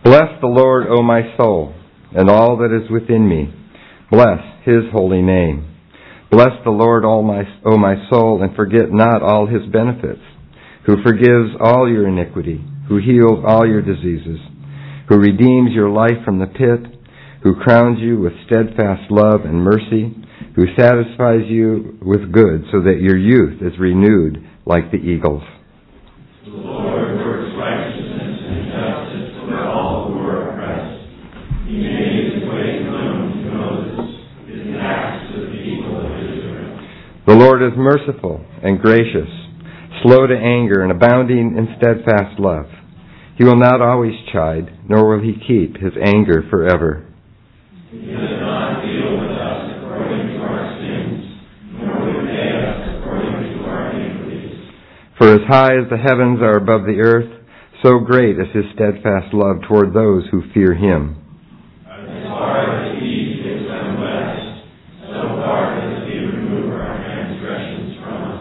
Bless the Lord, O my soul, and all that is within me. Bless His holy name. Bless the Lord, O my soul, and forget not all His benefits, who forgives all your iniquity, who heals all your diseases, who redeems your life from the pit, who crowns you with steadfast love and mercy, who satisfies you with good so that your youth is renewed like the eagles. The Lord works righteousness and justice for all who are oppressed. He made His ways known to Moses, His acts to the people of Israel. The Lord is merciful and gracious, slow to anger and abounding in steadfast love. He will not always chide, nor will He keep His anger forever. He does not deal with us according to our sins, nor repay us according to our iniquities. For as high as the heavens are above the earth, so great is His steadfast love toward those who fear Him. As far as the east is from the west, so far does He remove our transgressions from us.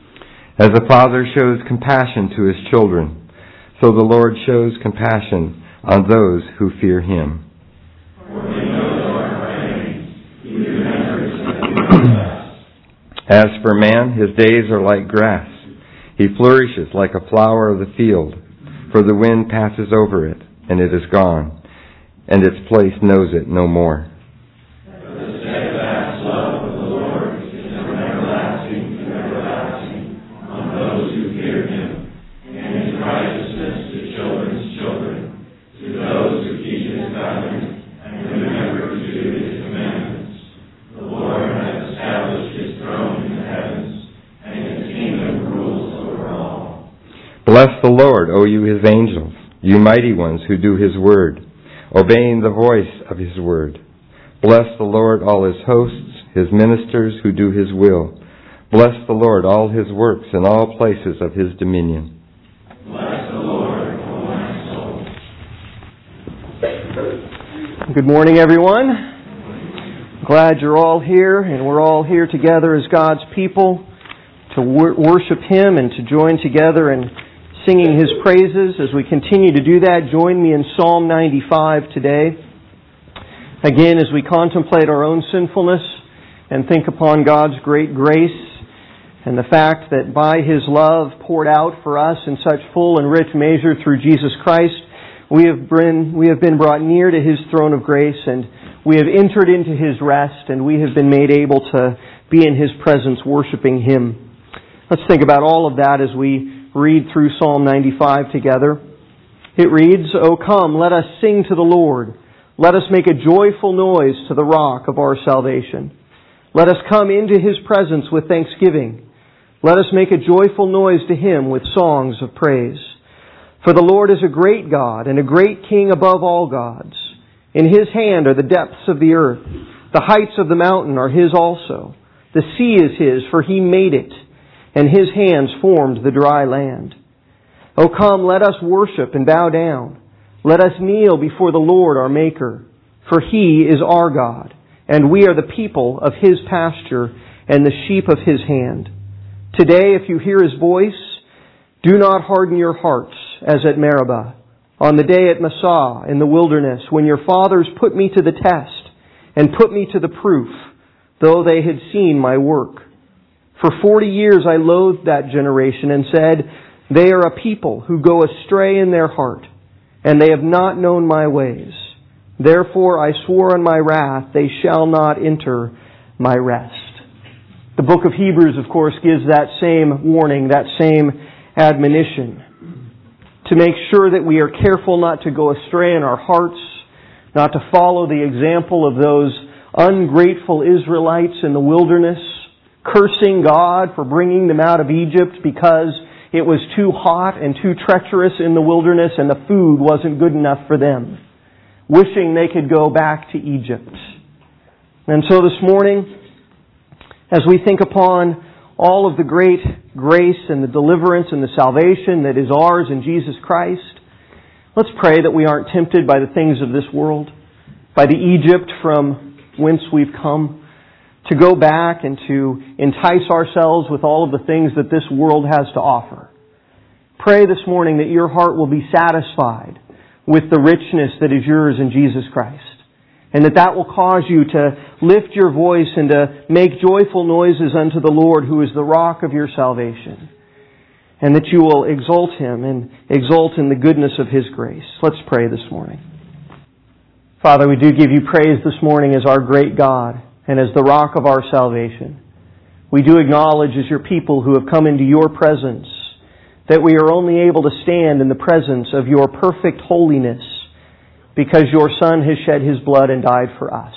As a father shows compassion to his children, so the Lord shows compassion on those who fear Him. For He knows our frame. He remembers that we are blessed. As for man, his days are like grass. He flourishes like a flower of the field, for the wind passes over it, and it is gone, and its place knows it no more. But the steadfast love of the Lord is from everlasting to everlasting on those who fear Him, and His righteousness to children's children, to those who keep His covenant and remember to do His commandments. The Lord has established His throne in the heavens, and His kingdom rules over all. Bless the Lord, O you His angels, you mighty ones who do His word, obeying the voice of His word. Bless the Lord, all His hosts, His ministers who do His will. Bless the Lord, all His works in all places of His dominion. Bless the Lord, O my soul. Good morning, everyone. Glad you're all here, and we're all here together as God's people to worship Him and to join together in singing His praises. As we continue to do that, join me in Psalm 95 today. Again, as we contemplate our own sinfulness and think upon God's great grace and the fact that by His love poured out for us in such full and rich measure through Jesus Christ, we have been brought near to His throne of grace, and we have entered into His rest, and we have been made able to be in His presence worshiping Him. Let's think about all of that as we read through Psalm 95 together. It reads, O come, let us sing to the Lord. Let us make a joyful noise to the rock of our salvation. Let us come into His presence with thanksgiving. Let us make a joyful noise to Him with songs of praise. For the Lord is a great God and a great King above all gods. In His hand are the depths of the earth. The heights of the mountain are His also. The sea is His, for He made it, and His hands formed the dry land. O come, let us worship and bow down. Let us kneel before the Lord our Maker, for He is our God, and we are the people of His pasture and the sheep of His hand. Today, if you hear His voice, do not harden your hearts as at Meribah, on the day at Massah in the wilderness, when your fathers put me to the test and put me to the proof, though they had seen my work. For 40 years I loathed that generation and said, they are a people who go astray in their heart, and they have not known my ways. Therefore I swore in my wrath, they shall not enter my rest. The book of Hebrews, of course, gives that same warning, that same admonition, to make sure that we are careful not to go astray in our hearts, not to follow the example of those ungrateful Israelites in the wilderness, cursing God for bringing them out of Egypt because it was too hot and too treacherous in the wilderness and the food wasn't good enough for them, wishing they could go back to Egypt. And so this morning, as we think upon all of the great grace and the deliverance and the salvation that is ours in Jesus Christ, let's pray that we aren't tempted by the things of this world, by the Egypt from whence we've come, to go back and to entice ourselves with all of the things that this world has to offer. Pray this morning that your heart will be satisfied with the richness that is yours in Jesus Christ. And that will cause you to lift your voice and to make joyful noises unto the Lord, who is the rock of your salvation. And that you will exalt Him and exult in the goodness of His grace. Let's pray this morning. Father, we do give you praise this morning as our great God and as the rock of our salvation. We do acknowledge as your people who have come into your presence that we are only able to stand in the presence of your perfect holiness because your Son has shed His blood and died for us.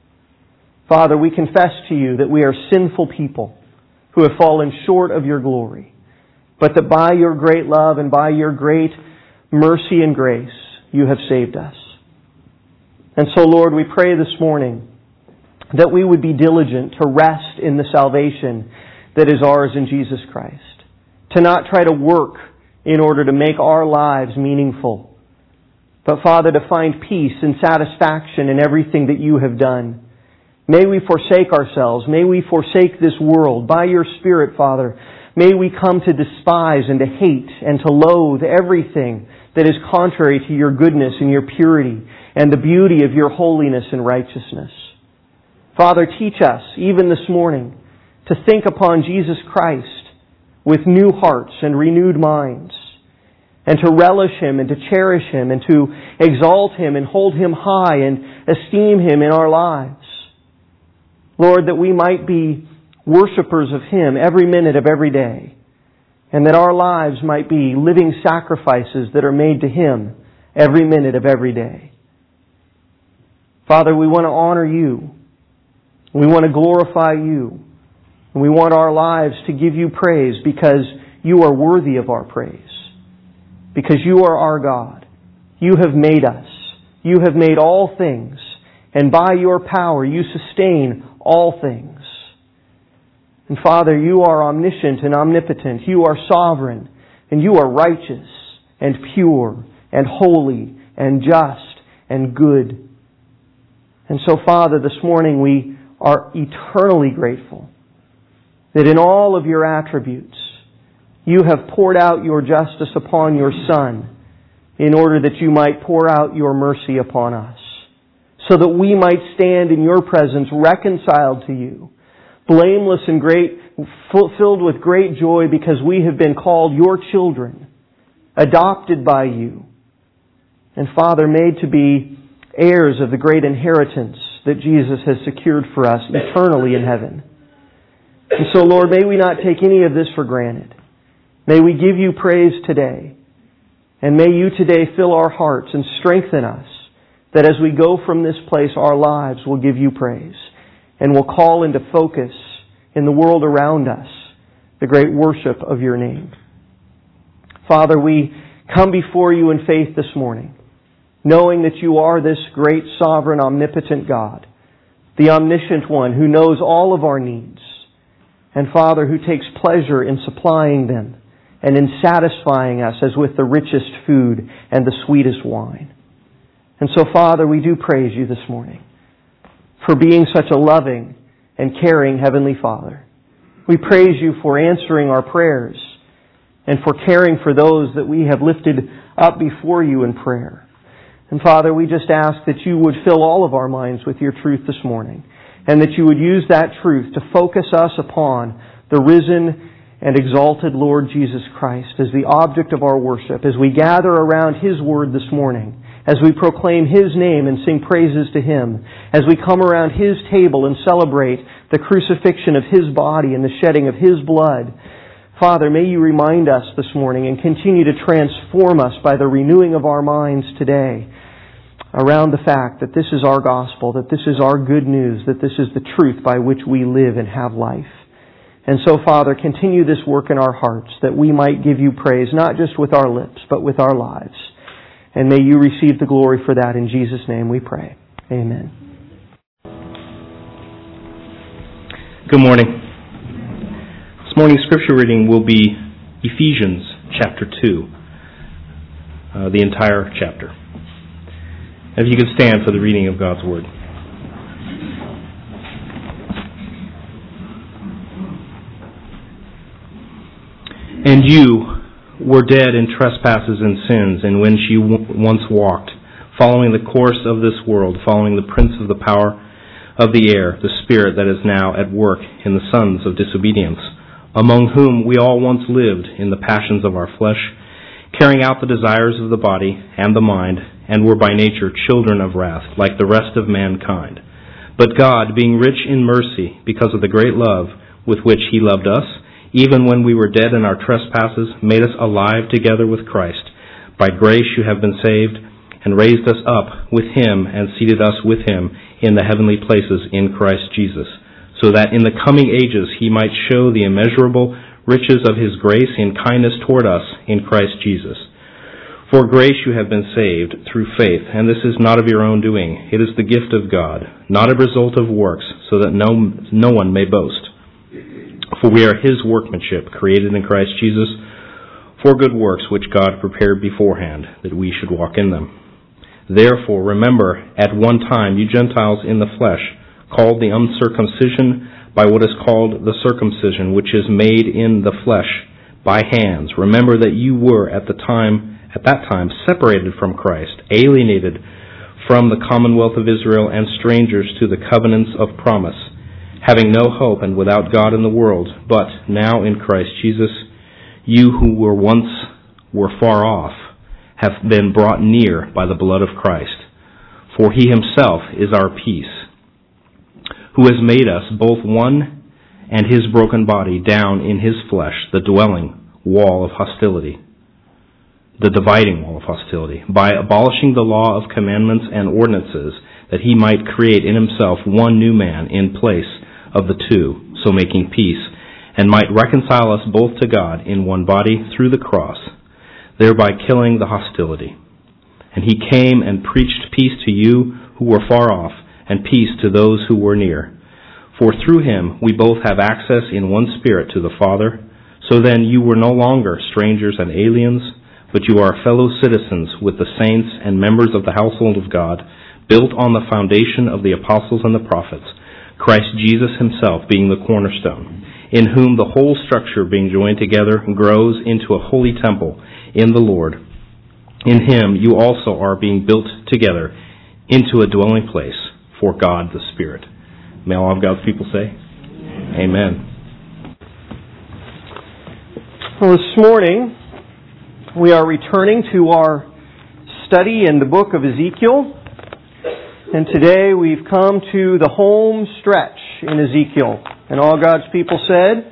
Father, we confess to you that we are sinful people who have fallen short of your glory, but that by your great love and by your great mercy and grace, you have saved us. And so, Lord, we pray this morning that we would be diligent to rest in the salvation that is ours in Jesus Christ, to not try to work in order to make our lives meaningful, but, Father, to find peace and satisfaction in everything that you have done. May we forsake ourselves. May we forsake this world. By your Spirit, Father, may we come to despise and to hate and to loathe everything that is contrary to your goodness and your purity and the beauty of your holiness and righteousness. Father, teach us, even this morning, to think upon Jesus Christ with new hearts and renewed minds, and to relish Him and to cherish Him and to exalt Him and hold Him high and esteem Him in our lives. Lord, that we might be worshipers of Him every minute of every day, and that our lives might be living sacrifices that are made to Him every minute of every day. Father, we want to honor you. We want to glorify you. And we want our lives to give you praise because you are worthy of our praise. Because you are our God. You have made us. You have made all things. And by your power you sustain all things. And Father, you are omniscient and omnipotent. You are sovereign. And you are righteous and pure and holy and just and good. And so, Father, this morning we are eternally grateful that in all of your attributes, you have poured out your justice upon your Son in order that you might pour out your mercy upon us, so that we might stand in your presence reconciled to you, blameless and filled with great joy because we have been called your children, adopted by you, and Father, made to be heirs of the great inheritance that Jesus has secured for us eternally in heaven. And so, Lord, may we not take any of this for granted. May we give you praise today. And may you today fill our hearts and strengthen us, that as we go from this place, our lives will give you praise and will call into focus in the world around us the great worship of your name. Father, we come before you in faith this morning, knowing that you are this great, sovereign, omnipotent God, the omniscient one who knows all of our needs, and Father, who takes pleasure in supplying them and in satisfying us as with the richest food and the sweetest wine. And so, Father, we do praise you this morning for being such a loving and caring Heavenly Father. We praise you for answering our prayers and for caring for those that we have lifted up before you in prayer. And Father, we just ask that you would fill all of our minds with your truth this morning, and that you would use that truth to focus us upon the risen and exalted Lord Jesus Christ as the object of our worship, as we gather around His Word this morning, as we proclaim His name and sing praises to Him, as we come around His table and celebrate the crucifixion of His body and the shedding of His blood. Father, may you remind us this morning and continue to transform us by the renewing of our minds today around the fact that this is our gospel, that this is our good news, that this is the truth by which we live and have life. And so, Father, continue this work in our hearts that we might give you praise, not just with our lips, but with our lives. And may you receive the glory for that. In Jesus' name we pray. Amen. Good morning. This morning's scripture reading will be Ephesians chapter 2, the entire chapter. If you could stand for the reading of God's Word. And you were dead in trespasses and sins, in which you once walked, following the course of this world, following the prince of the power of the air, the spirit that is now at work in the sons of disobedience, among whom we all once lived in the passions of our flesh, carrying out the desires of the body and the mind, and were by nature children of wrath, like the rest of mankind. But God, being rich in mercy, because of the great love with which He loved us, even when we were dead in our trespasses, made us alive together with Christ. By grace you have been saved, and raised us up with Him, and seated us with Him in the heavenly places in Christ Jesus, so that in the coming ages He might show the immeasurable riches of His grace in kindness toward us in Christ Jesus. For grace you have been saved through faith, and this is not of your own doing. It is the gift of God, not a result of works, so that no one may boast. For we are His workmanship, created in Christ Jesus, for good works which God prepared beforehand, that we should walk in them. Therefore, remember, at one time you Gentiles in the flesh, called the uncircumcision by what is called the circumcision, which is made in the flesh by hands. Remember that you were at that time separated from Christ, alienated from the commonwealth of Israel, and strangers to the covenants of promise, having no hope and without God in the world. But now in Christ Jesus, you who once were far off have been brought near by the blood of Christ. For He Himself is our peace, who has made us both one, and His broken body down in His flesh, the dividing wall of hostility, by abolishing the law of commandments and ordinances, that He might create in Himself one new man in place of the two, so making peace, and might reconcile us both to God in one body through the cross, thereby killing the hostility. And He came and preached peace to you who were far off, and peace to those who were near. For through Him we both have access in one Spirit to the Father. So then you were no longer strangers and aliens, but you are fellow citizens with the saints and members of the household of God, built on the foundation of the apostles and the prophets, Christ Jesus Himself being the cornerstone, in whom the whole structure being joined together grows into a holy temple in the Lord. In Him you also are being built together into a dwelling place for God the Spirit. May all of God's people say, Amen. Well, this morning we are returning to our study in the book of Ezekiel. And today we've come to the home stretch in Ezekiel. And all God's people said,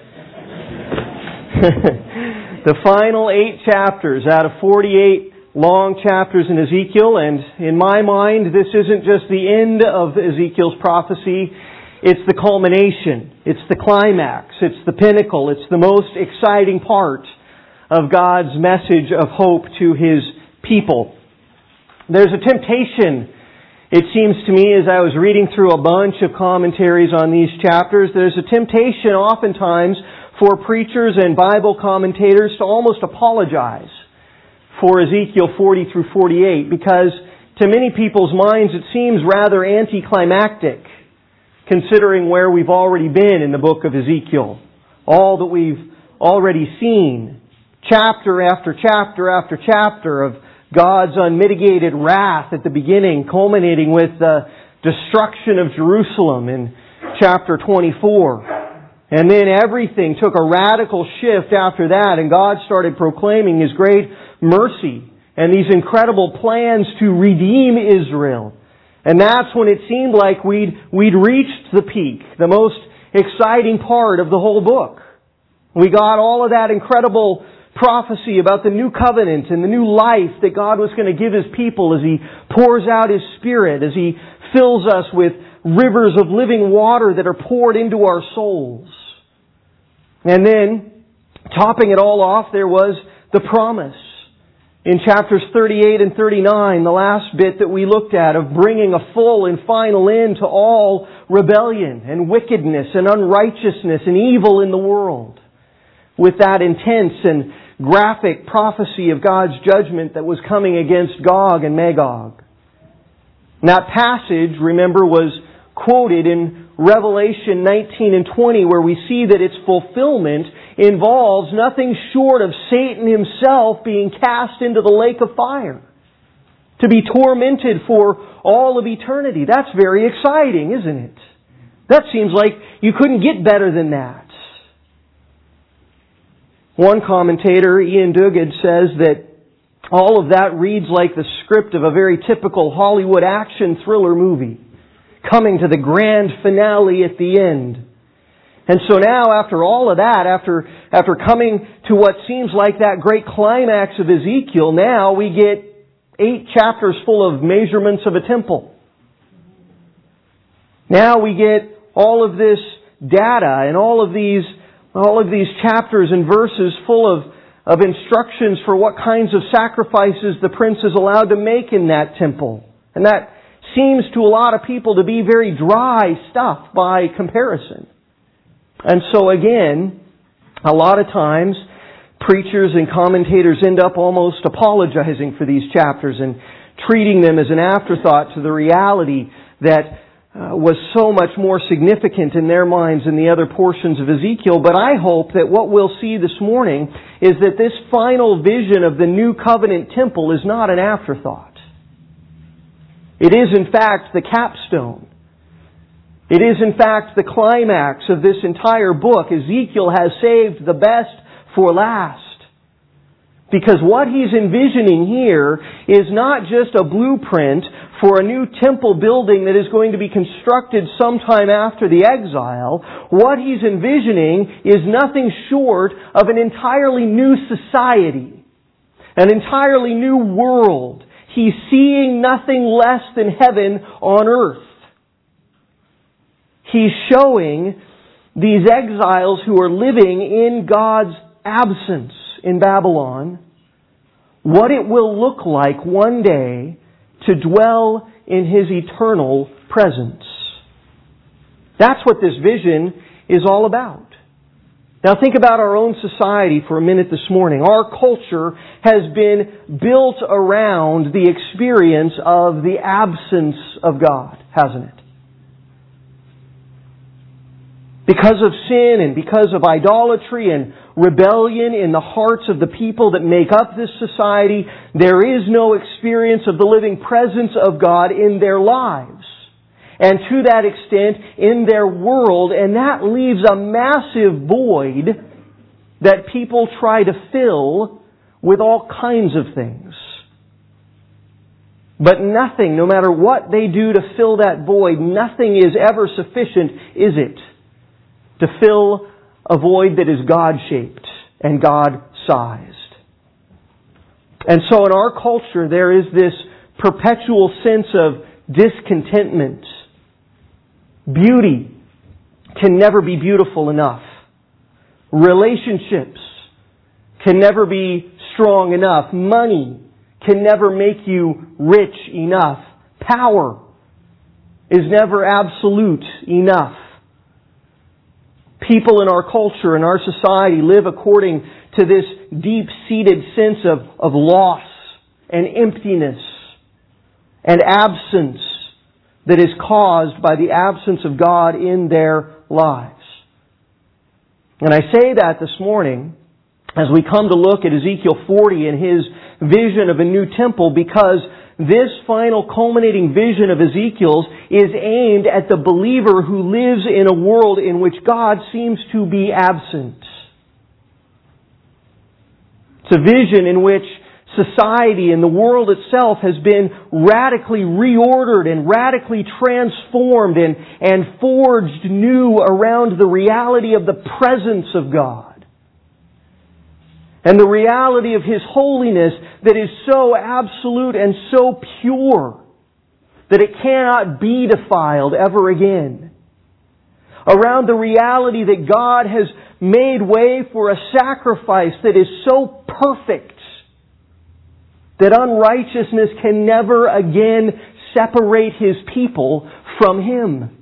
the final 8 chapters out of 48 long chapters in Ezekiel. And in my mind, this isn't just the end of Ezekiel's prophecy. It's the culmination. It's the climax. It's the pinnacle. It's the most exciting part of God's message of hope to His people. There's a temptation, it seems to me, as I was reading through a bunch of commentaries on these chapters, there's a temptation oftentimes for preachers and Bible commentators to almost apologize for Ezekiel 40 through 48, because to many people's minds it seems rather anticlimactic, considering where we've already been in the book of Ezekiel. All that we've already seen, chapter after chapter after chapter of God's unmitigated wrath at the beginning, culminating with the destruction of Jerusalem in chapter 24. And then everything took a radical shift after that, and God started proclaiming His great mercy and these incredible plans to redeem Israel. And that's when it seemed like we'd reached the peak, the most exciting part of the whole book. We got all of that incredible prophecy about the new covenant and the new life that God was going to give His people as He pours out His Spirit, as He fills us with rivers of living water that are poured into our souls. And then, topping it all off, there was the promise in chapters 38 and 39, the last bit that we looked at, of bringing a full and final end to all rebellion and wickedness and unrighteousness and evil in the world, with that intense and graphic prophecy of God's judgment that was coming against Gog and Magog. And that passage, remember, was quoted in Revelation 19 and 20, where we see that its fulfillment involves nothing short of Satan himself being cast into the lake of fire to be tormented for all of eternity. That's very exciting, isn't it? That seems like you couldn't get better than that. One commentator, Ian Duguid, says that all of that reads like the script of a very typical Hollywood action thriller movie, coming to the grand finale at the end. And so now, after all of that, after coming to what seems like that great climax of Ezekiel, now we get 8 chapters full of measurements of a temple. Now we get all of this data and all of these chapters and verses full of instructions for what kinds of sacrifices the prince is allowed to make in that temple. And that seems to a lot of people to be very dry stuff by comparison. And so again, a lot of times, preachers and commentators end up almost apologizing for these chapters and treating them as an afterthought to the reality that was so much more significant in their minds than the other portions of Ezekiel. But I hope that what we'll see this morning is that this final vision of the new covenant temple is not an afterthought. It is in fact the capstone. It is in fact the climax of this entire book. Ezekiel has saved the best for last. Because what he's envisioning here is not just a blueprint for a new temple building that is going to be constructed sometime after the exile. What he's envisioning is nothing short of an entirely new society, an entirely new world. He's seeing nothing less than heaven on earth. He's showing these exiles who are living in God's absence in Babylon what it will look like one day to dwell in His eternal presence. That's what this vision is all about. Now think about our own society for a minute this morning. Our culture has been built around the experience of the absence of God, hasn't it? Because of sin and because of idolatry and rebellion in the hearts of the people that make up this society, there is no experience of the living presence of God in their lives. And to that extent, in their world, and that leaves a massive void that people try to fill with all kinds of things. But nothing, no matter what they do to fill that void, nothing is ever sufficient, is it? To fill a void that is God-shaped and God-sized. And so in our culture there is this perpetual sense of discontentment. Beauty can never be beautiful enough. Relationships can never be strong enough. Money can never make you rich enough. Power is never absolute enough. People in our culture and our society live according to this deep-seated sense of loss and emptiness and absence that is caused by the absence of God in their lives. And I say that this morning as we come to look at Ezekiel 40 and his vision of a new temple, because this final culminating vision of Ezekiel's is aimed at the believer who lives in a world in which God seems to be absent. It's a vision in which society and the world itself has been radically reordered and radically transformed and forged new around the reality of the presence of God. And the reality of His holiness that is so absolute and so pure that it cannot be defiled ever again. Around the reality that God has made way for a sacrifice that is so perfect that unrighteousness can never again separate His people from Him.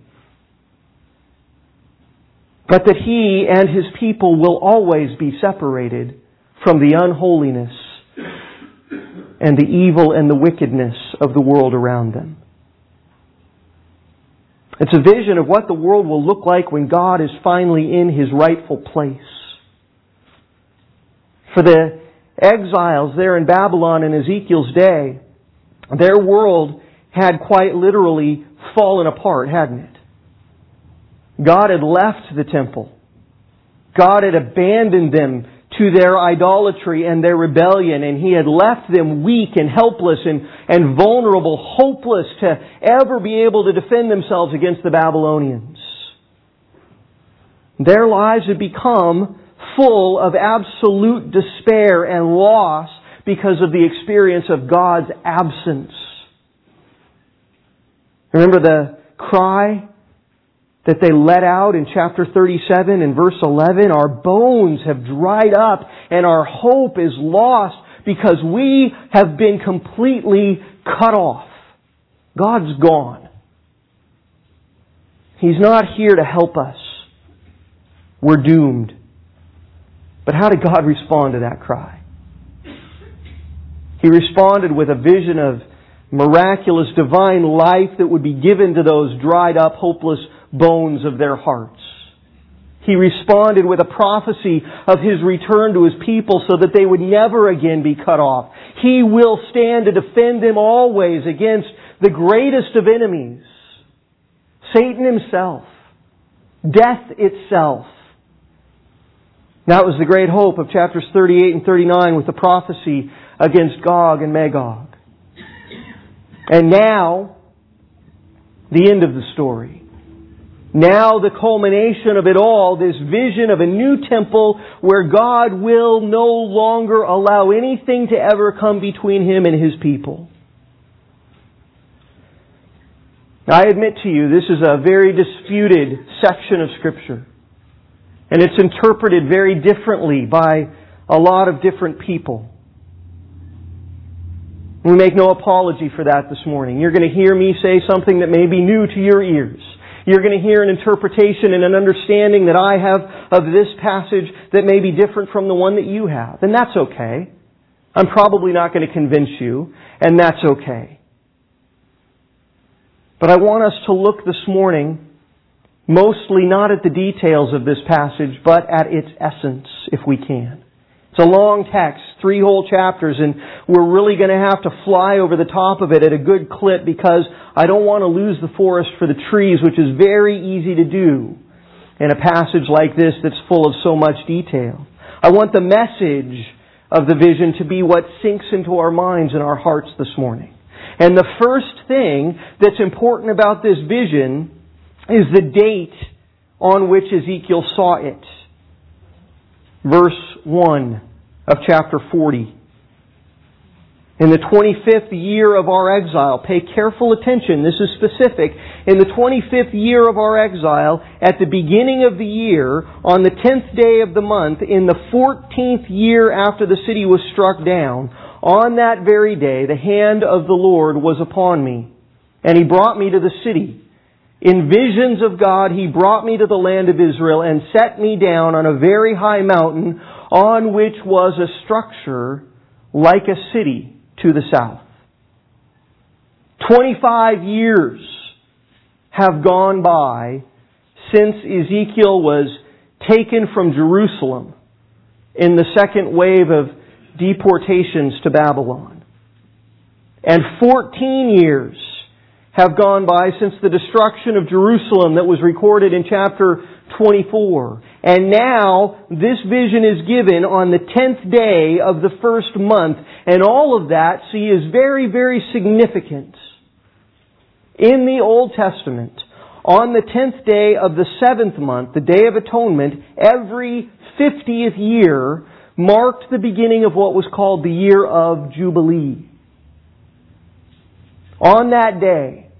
But that He and His people will always be separated from the unholiness and the evil and the wickedness of the world around them. It's a vision of what the world will look like when God is finally in His rightful place. For the exiles there in Babylon in Ezekiel's day, their world had quite literally fallen apart, hadn't it? God had left the temple. God had abandoned them to their idolatry and their rebellion, and He had left them weak and helpless and vulnerable, hopeless to ever be able to defend themselves against the Babylonians. Their lives had become full of absolute despair and loss because of the experience of God's absence. Remember the cry that they let out in chapter 37 and verse 11? Our bones have dried up and our hope is lost because we have been completely cut off. God's gone. He's not here to help us. We're doomed. But how did God respond to that cry? He responded with a vision of miraculous divine life that would be given to those dried up, hopeless bones of their hearts. He responded with a prophecy of His return to His people so that they would never again be cut off. He will stand to defend them always against the greatest of enemies, Satan himself, death itself. That was the great hope of chapters 38 and 39 with the prophecy against Gog and Magog. And now, the end of the story. Now the culmination of it all, this vision of a new temple where God will no longer allow anything to ever come between Him and His people. I admit to you, this is a very disputed section of Scripture. And it's interpreted very differently by a lot of different people. We make no apology for that this morning. You're going to hear me say something that may be new to your ears. You're going to hear an interpretation and an understanding that I have of this passage that may be different from the one that you have. And that's okay. I'm probably not going to convince you, and that's okay. But I want us to look this morning mostly not at the details of this passage, but at its essence, if we can. It's a long text, 3 whole chapters, and we're really going to have to fly over the top of it at a good clip because I don't want to lose the forest for the trees, which is very easy to do in a passage like this that's full of so much detail. I want the message of the vision to be what sinks into our minds and our hearts this morning. And the first thing that's important about this vision is the date on which Ezekiel saw it. Verse 1 of chapter 40. In the 25th year of our exile, pay careful attention, this is specific. In the 25th year of our exile, at the beginning of the year, on the 10th day of the month, in the 14th year after the city was struck down, on that very day the hand of the Lord was upon me, and He brought me to the city. In visions of God, He brought me to the land of Israel and set me down on a very high mountain on which was a structure like a city to the south. 25 years have gone by since Ezekiel was taken from Jerusalem in the second wave of deportations to Babylon. And 14 years have gone by since the destruction of Jerusalem that was recorded in chapter 24. And now this vision is given on the 10th day of the first month. And all of that, see, is very, very significant. In the Old Testament, on the 10th day of the 7th month, the Day of Atonement, every 50th year marked the beginning of what was called the year of Jubilee. On that day,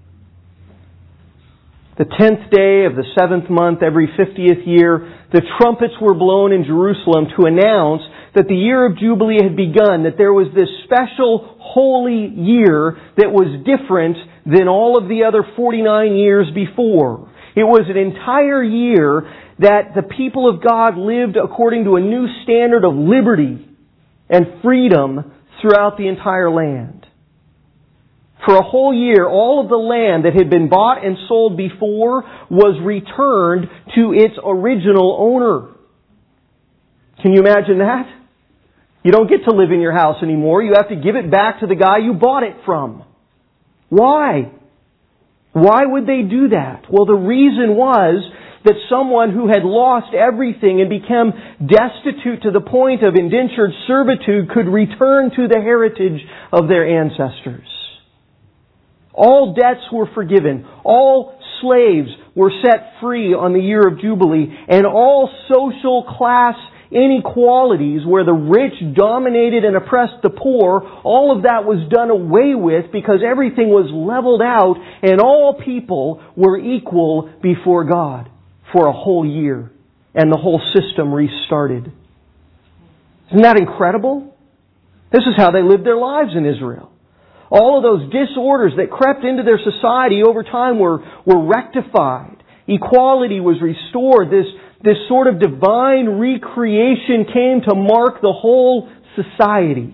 the 10th day of the 7th month, every 50th year, the trumpets were blown in Jerusalem to announce that the year of Jubilee had begun, that there was this special holy year that was different than all of the other 49 years before. It was an entire year that the people of God lived according to a new standard of liberty and freedom throughout the entire land. For a whole year, all of the land that had been bought and sold before was returned to its original owner. Can you imagine that? You don't get to live in your house anymore. You have to give it back to the guy you bought it from. Why? Why would they do that? Well, the reason was that someone who had lost everything and become destitute to the point of indentured servitude could return to the heritage of their ancestors. All debts were forgiven. All slaves were set free on the year of Jubilee. And all social class inequalities where the rich dominated and oppressed the poor, all of that was done away with because everything was leveled out and all people were equal before God for a whole year. And the whole system restarted. Isn't that incredible? This is how they lived their lives in Israel. All of those disorders that crept into their society over time were rectified. Equality was restored. This sort of divine recreation came to mark the whole society.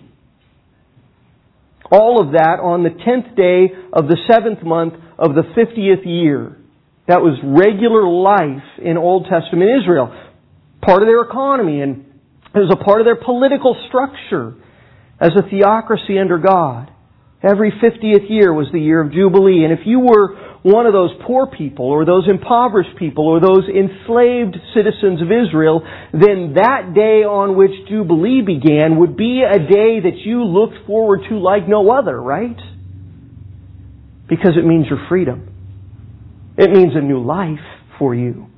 All of that on the 10th day of the 7th month of the 50th year. That was regular life in Old Testament Israel. Part of their economy, and it was a part of their political structure as a theocracy under God. Every 50th year was the year of Jubilee. And if you were one of those poor people or those impoverished people or those enslaved citizens of Israel, then that day on which Jubilee began would be a day that you looked forward to like no other, right? Because it means your freedom. It means a new life for you.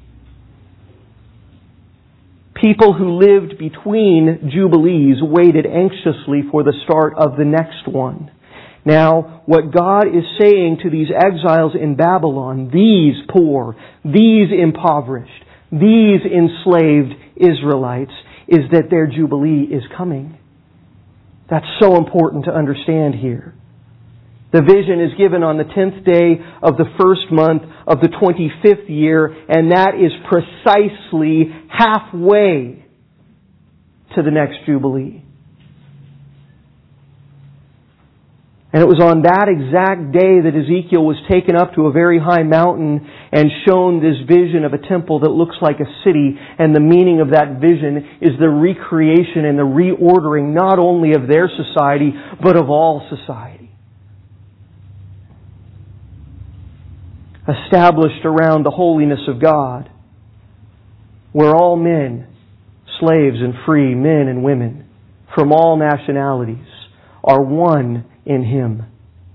People who lived between Jubilees waited anxiously for the start of the next one. Now, what God is saying to these exiles in Babylon, these poor, these impoverished, these enslaved Israelites, is that their Jubilee is coming. That's so important to understand here. The vision is given on the 10th day of the first month of the 25th year, and that is precisely halfway to the next Jubilee. And it was on that exact day that Ezekiel was taken up to a very high mountain and shown this vision of a temple that looks like a city. And the meaning of that vision is the recreation and the reordering not only of their society, but of all society. Established around the holiness of God, where all men, slaves and free, men and women, from all nationalities, are one in Him.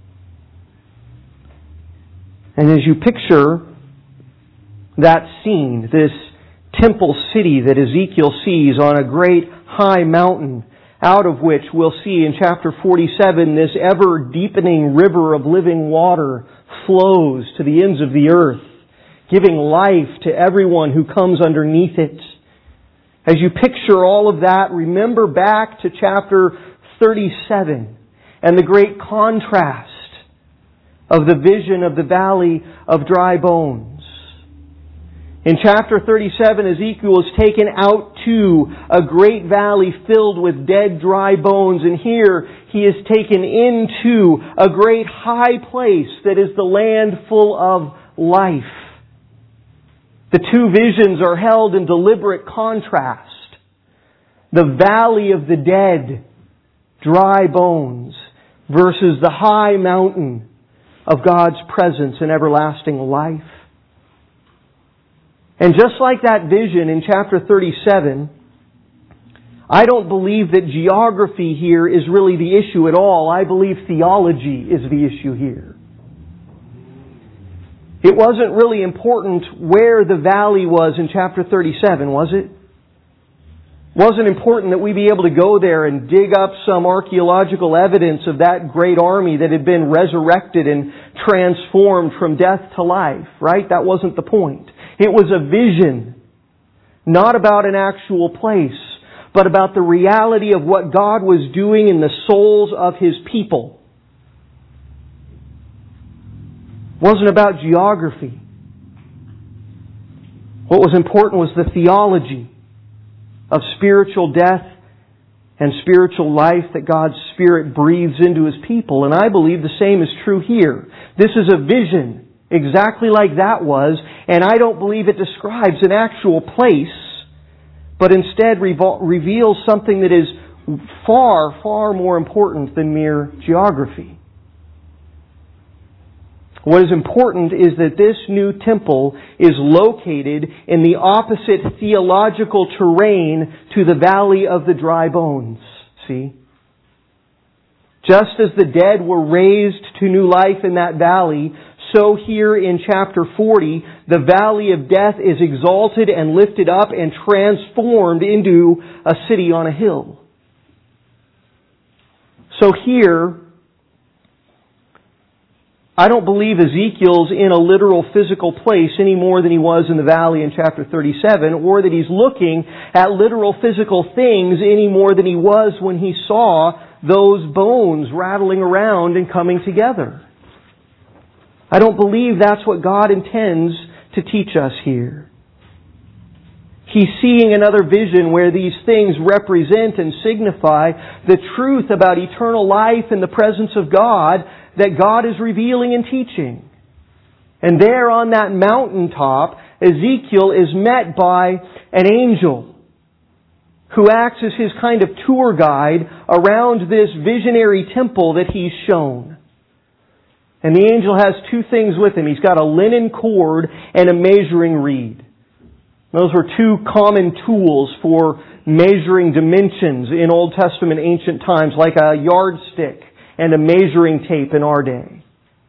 And as you picture that scene, this temple city that Ezekiel sees on a great high mountain, out of which we'll see in chapter 47 this ever-deepening river of living water flows to the ends of the earth, giving life to everyone who comes underneath it. As you picture all of that, remember back to chapter 37 and the great contrast of the vision of the valley of dry bones. In chapter 37, Ezekiel is taken out to a great valley filled with dead, dry bones. And here he is taken into a great high place that is the land full of life. The two visions are held in deliberate contrast. The valley of the dead, dry bones, versus the high mountain of God's presence and everlasting life. And just like that vision in chapter 37, I don't believe that geography here is really the issue at all. I believe theology is the issue here. It wasn't really important where the valley was in chapter 37, was it? It wasn't important that we be able to go there and dig up some archaeological evidence of that great army that had been resurrected and transformed from death to life, right? That wasn't the point. It was a vision, not about an actual place, but about the reality of what God was doing in the souls of His people. It wasn't about geography. What was important was the theology of spiritual death and spiritual life that God's Spirit breathes into His people. And I believe the same is true here. This is a vision exactly like that was, and I don't believe it describes an actual place, but instead reveals something that is far, far more important than mere geography. What is important is that this new temple is located in the opposite theological terrain to the valley of the dry bones. See? Just as the dead were raised to new life in that valley, so here in chapter 40, the valley of death is exalted and lifted up and transformed into a city on a hill. So here, I don't believe Ezekiel's in a literal physical place any more than he was in the valley in chapter 37, or that he's looking at literal physical things any more than he was when he saw those bones rattling around and coming together. I don't believe that's what God intends to teach us here. He's seeing another vision where these things represent and signify the truth about eternal life in the presence of God that God is revealing and teaching. And there on that mountaintop, Ezekiel is met by an angel who acts as his kind of tour guide around this visionary temple that he's shown. And the angel has two things with him. He's got a linen cord and a measuring reed. Those were two common tools for measuring dimensions in Old Testament ancient times, like a yardstick and a measuring tape in our day.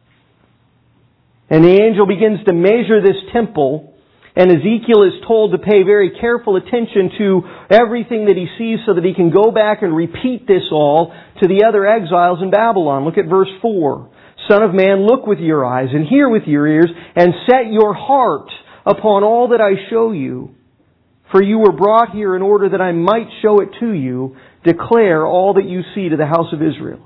And the angel begins to measure this temple, and Ezekiel is told to pay very careful attention to everything that he sees so that he can go back and repeat this all to the other exiles in Babylon. Look at verse 4. Son of man, look with your eyes and hear with your ears and set your heart upon all that I show you. For you were brought here in order that I might show it to you. Declare all that you see to the house of Israel.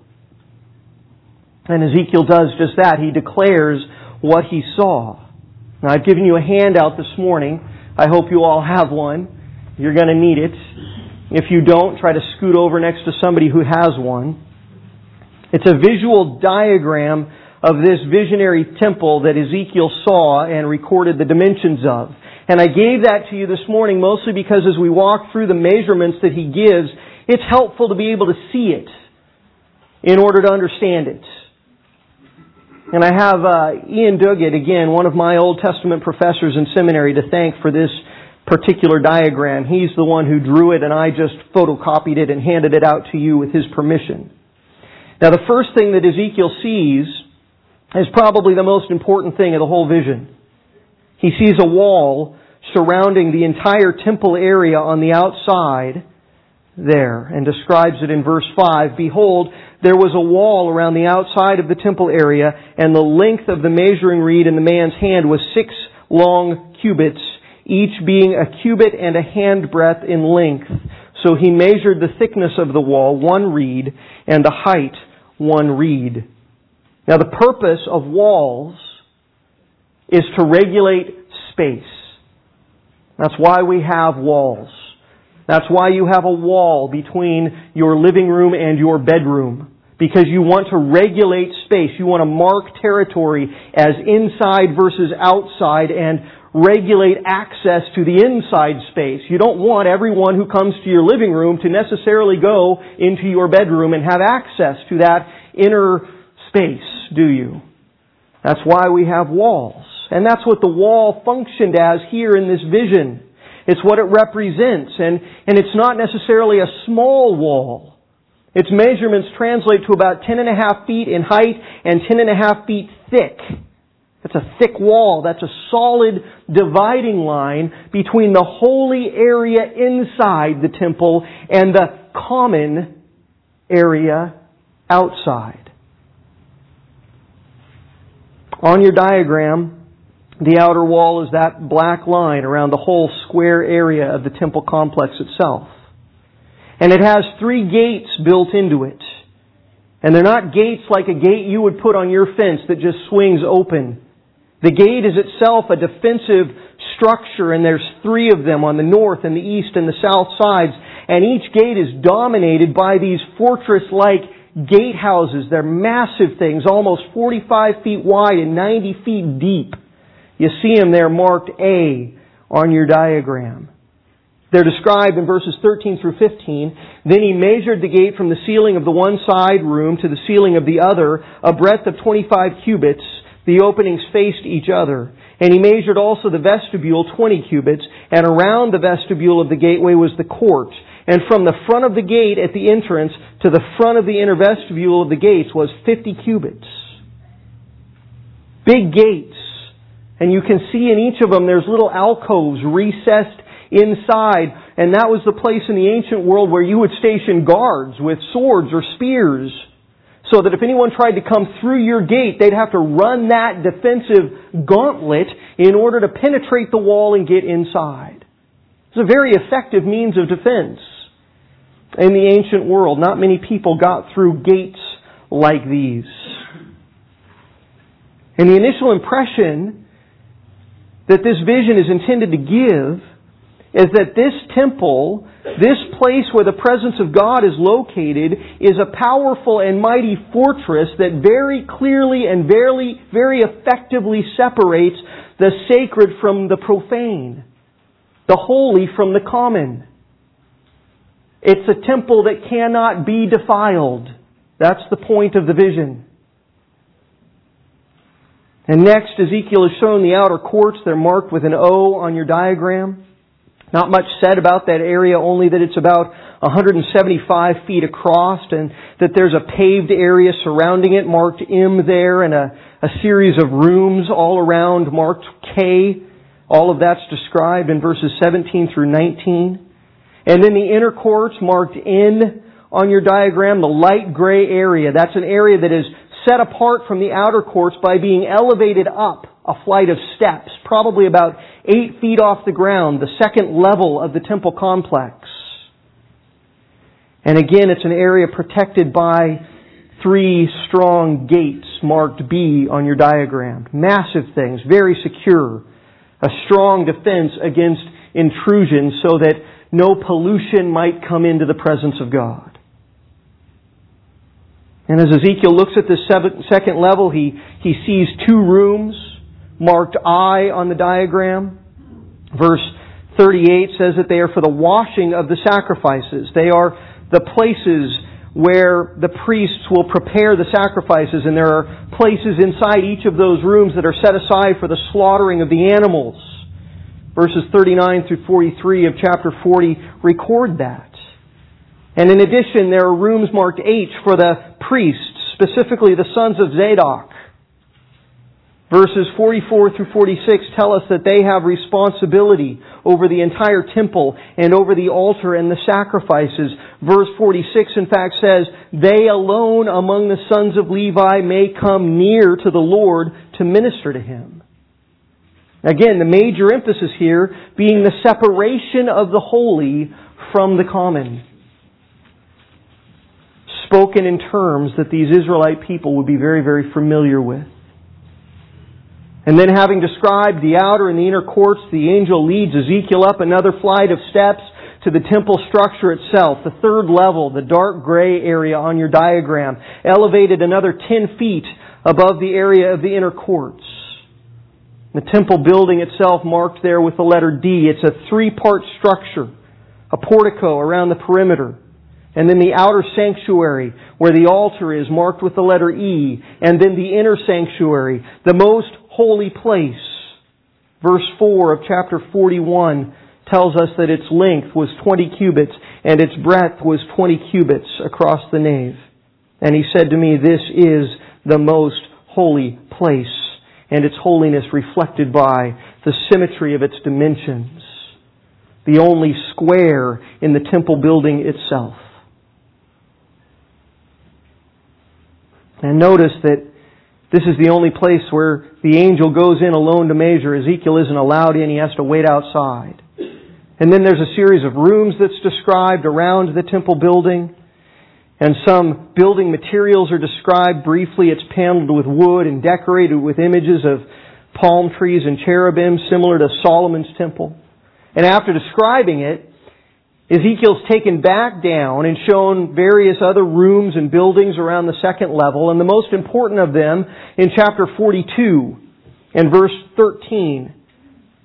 And Ezekiel does just that. He declares what he saw. Now, I've given you a handout this morning. I hope you all have one. You're going to need it. If you don't, try to scoot over next to somebody who has one. It's a visual diagram of this visionary temple that Ezekiel saw and recorded the dimensions of. And I gave that to you this morning mostly because as we walk through the measurements that he gives, it's helpful to be able to see it in order to understand it. And I have Ian Duggett, again, one of my Old Testament professors in seminary, to thank for this particular diagram. He's the one who drew it, and I just photocopied it and handed it out to you with his permission. Now, the first thing that Ezekiel sees is probably the most important thing of the whole vision. He sees a wall surrounding the entire temple area on the outside there, and describes it in verse 5. Behold, there was a wall around the outside of the temple area, and the length of the measuring reed in the man's hand was 6 long cubits, each being a cubit and a handbreadth in length. So he measured the thickness of the wall, 1 reed, and the height, 1 reed. Now the purpose of walls is to regulate space. That's why we have walls. That's why you have a wall between your living room and your bedroom. Because you want to regulate space. You want to mark territory as inside versus outside and regulate access to the inside space. You don't want everyone who comes to your living room to necessarily go into your bedroom and have access to that inner space, do you? That's why we have walls. And that's what the wall functioned as here in this vision. It's what it represents. And it's not necessarily a small wall. Its measurements translate to about 10.5 feet in height and 10.5 feet thick. That's a thick wall. That's a solid dividing line between the holy area inside the temple and the common area outside. On your diagram, the outer wall is that black line around the whole square area of the temple complex itself. And it has 3 gates built into it. And they're not gates like a gate you would put on your fence that just swings open. The gate is itself a defensive structure, and there's 3 of them on the north and the east and the south sides. And each gate is dominated by these fortress-like gatehouses. They're massive things, almost 45 feet wide and 90 feet deep. You see them there marked A on your diagram. They're described in verses 13 through 15. Then he measured the gate from the ceiling of the one side room to the ceiling of the other, a breadth of 25 cubits. The openings faced each other. And he measured also the vestibule 20 cubits, and around the vestibule of the gateway was the court. And from the front of the gate at the entrance to the front of the inner vestibule of the gates was 50 cubits. Big gates. And you can see in each of them there's little alcoves recessed inside. And that was the place in the ancient world where you would station guards with swords or spears, so that if anyone tried to come through your gate, they'd have to run that defensive gauntlet in order to penetrate the wall and get inside. It's a very effective means of defense in the ancient world. Not many people got through gates like these. And the initial impression that this vision is intended to give is that this temple, this place where the presence of God is located, is a powerful and mighty fortress that very clearly and very effectively separates the sacred from the profane, the holy from the common. It's a temple that cannot be defiled. That's the point of the vision. And next, Ezekiel has shown the outer courts. They're marked with an O on your diagram. Not much said about that area, only that it's about 175 feet across and that there's a paved area surrounding it marked M there, and a series of rooms all around marked K. All of that's described in verses 17 through 19. And then the inner courts marked N on your diagram, the light gray area. That's an area that is set apart from the outer courts by being elevated up a flight of steps, probably about 8 feet off the ground, the second level of the temple complex. And again, it's an area protected by 3 strong gates marked B on your diagram. Massive things, very secure. A strong defense against intrusion so that no pollution might come into the presence of God. And as Ezekiel looks at this second level, he sees 2 rooms marked I on the diagram. Verse 38 says that they are for the washing of the sacrifices. They are the places where the priests will prepare the sacrifices, and there are places inside each of those rooms that are set aside for the slaughtering of the animals. Verses 39 through 43 of chapter 40 record that. And in addition, there are rooms marked H for the priests, specifically the sons of Zadok. Verses 44 through 46 tell us that they have responsibility over the entire temple and over the altar and the sacrifices. Verse 46, in fact, says, "They alone among the sons of Levi may come near to the Lord to minister to Him." Again, the major emphasis here being the separation of the holy from the common. Spoken in terms that these Israelite people would be very, very familiar with. And then, having described the outer and the inner courts, the angel leads Ezekiel up another flight of steps to the temple structure itself, the third level, the dark gray area on your diagram, elevated another 10 feet above the area of the inner courts. The temple building itself marked there with the letter D. It's a 3-part structure, a portico around the perimeter. And then the outer sanctuary, where the altar is, marked with the letter E. And then the inner sanctuary, the most holy place. Verse 4 of chapter 41 tells us that its length was 20 cubits and its breadth was 20 cubits across the nave. And he said to me, "This is the most holy place," and its holiness reflected by the symmetry of its dimensions, the only square in the temple building itself. And notice that this is the only place where the angel goes in alone to measure. Ezekiel isn't allowed in. He has to wait outside. And then there's a series of rooms that's described around the temple building. And some building materials are described briefly. It's paneled with wood and decorated with images of palm trees and cherubim, similar to Solomon's temple. And after describing it, Ezekiel's taken back down and shown various other rooms and buildings around the second level, and the most important of them in chapter 42 and verse 13.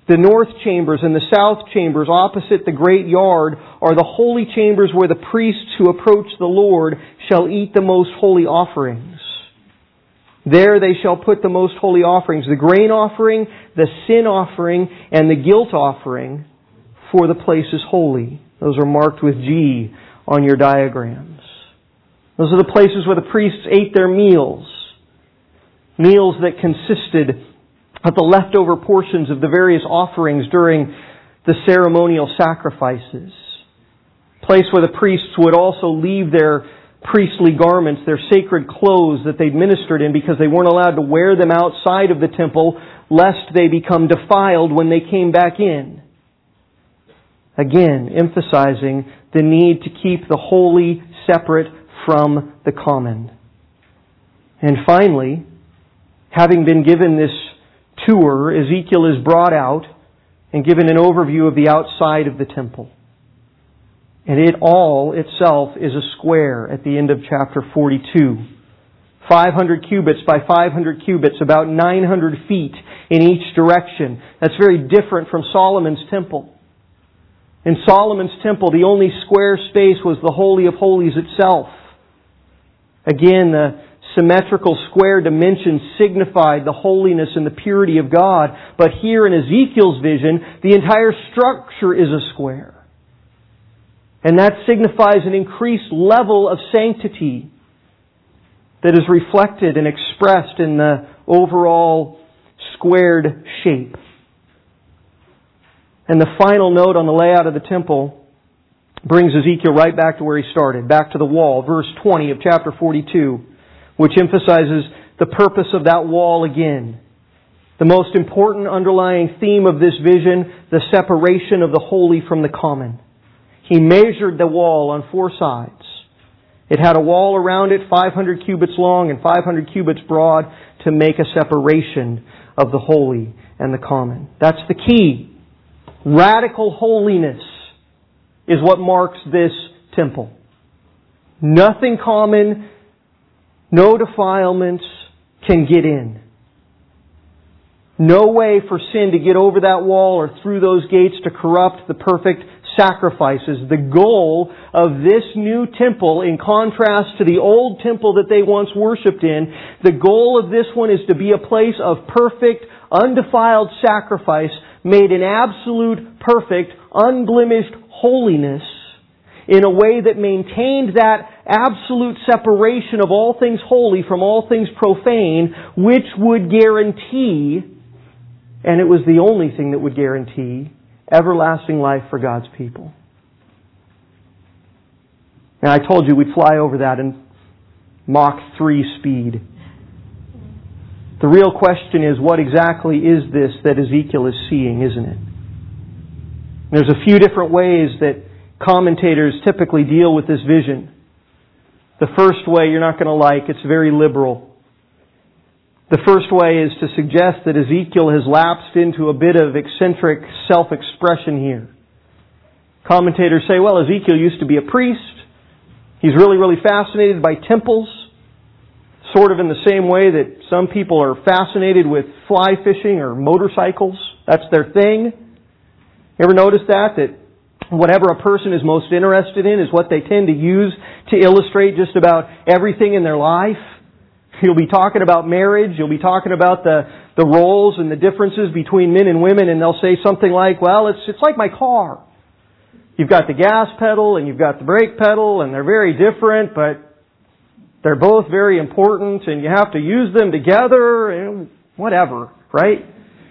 The north chambers and the south chambers opposite the great yard are the holy chambers where the priests who approach the Lord shall eat the most holy offerings. There they shall put the most holy offerings, the grain offering, the sin offering, and the guilt offering, for the place is holy. Those are marked with G on your diagrams. Those are the places where the priests ate their meals. Meals that consisted of the leftover portions of the various offerings during the ceremonial sacrifices. Place where the priests would also leave their priestly garments, their sacred clothes that they'd ministered in, because they weren't allowed to wear them outside of the temple lest they become defiled when they came back in. Again, emphasizing the need to keep the holy separate from the common. And finally, having been given this tour, Ezekiel is brought out and given an overview of the outside of the temple. And it all itself is a square at the end of chapter 42. 500 cubits by 500 cubits, about 900 feet in each direction. That's very different from Solomon's temple. In Solomon's temple, the only square space was the Holy of Holies itself. Again, the symmetrical square dimensions signified the holiness and the purity of God. But here in Ezekiel's vision, the entire structure is a square. And that signifies an increased level of sanctity that is reflected and expressed in the overall squared shape. And the final note on the layout of the temple brings Ezekiel right back to where he started, back to the wall, verse 20 of chapter 42, which emphasizes the purpose of that wall again. The most important underlying theme of this vision, the separation of the holy from the common. He measured the wall on 4 sides. It had a wall around it 500 cubits long and 500 cubits broad to make a separation of the holy and the common. That's the key. Radical holiness is what marks this temple. Nothing common, no defilements can get in. No way for sin to get over that wall or through those gates to corrupt the perfect sacrifices. The goal of this new temple, in contrast to the old temple that they once worshipped in, the goal of this one is to be a place of perfect, undefiled sacrifice made in absolute, perfect, unblemished holiness in a way that maintained that absolute separation of all things holy from all things profane, which would guarantee, and it was the only thing that would guarantee, everlasting life for God's people. Now I told you we'd fly over that in Mach 3 speed. The real question is, what exactly is this that Ezekiel is seeing, isn't it? There's a few different ways that commentators typically deal with this vision. The first way you're not going to like, it's very liberal. The first way is to suggest that Ezekiel has lapsed into a bit of eccentric self-expression here. Commentators say, well, Ezekiel used to be a priest. He's really, really fascinated by temples, sort of in the same way that some people are fascinated with fly fishing or motorcycles. That's their thing. You ever notice that? That whatever a person is most interested in is what they tend to use to illustrate just about everything in their life. You'll be talking about marriage, you'll be talking about the roles and the differences between men and women, and they'll say something like, well, it's like my car. You've got the gas pedal and you've got the brake pedal, and they're very different, but they're both very important, and you have to use them together, and whatever, right?